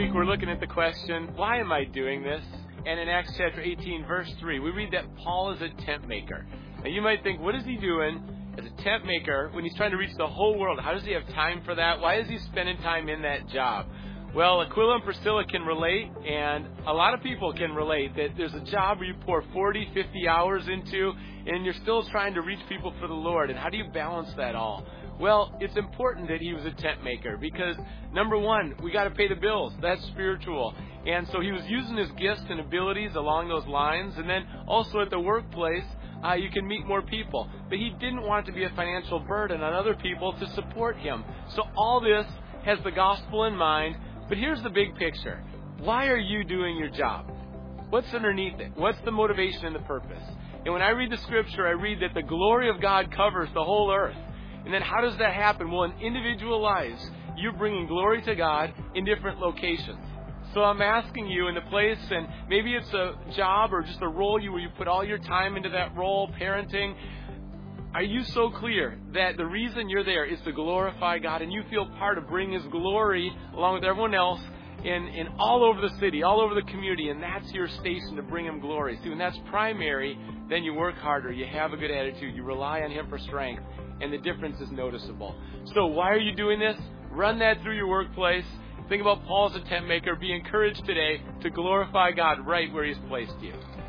week we're looking at the question, why am I doing this? And in Acts chapter 18, verse 3, we read that Paul is a tent maker. Now you might think, what is he doing as a tent maker when he's trying to reach the whole world? How does he have time for that? Why is he spending time in that job? Well, Aquila and Priscilla can relate, and a lot of people can relate that there's a job where you pour 40, 50 hours into, and you're still trying to reach people for the Lord. And how do you balance that all? Well, it's important that he was a tent maker because, number one, we got to pay the bills. That's spiritual. And so he was using his gifts and abilities along those lines. And then also at the workplace, you can meet more people. But he didn't want it to be a financial burden on other people to support him. So all this has the gospel in mind. But here's the big picture. Why are you doing your job? What's underneath it? What's the motivation and the purpose? And when I read the scripture, I read that the glory of God covers the whole earth. And then how does that happen? Well, in individual lives, you're bringing glory to God in different locations. So I'm asking you in the place, and maybe it's a job or just a role where you put all your time into that role, parenting. Are you so clear that the reason you're there is to glorify God and you feel part of bringing His glory along with everyone else in all over the city, all over the community, and that's your station to bring Him glory? See, when that's primary, then you work harder, you have a good attitude, you rely on Him for strength, and the difference is noticeable. So why are you doing this? Run that through your workplace. Think about Paul as a tent maker. Be encouraged today to glorify God right where He's placed you.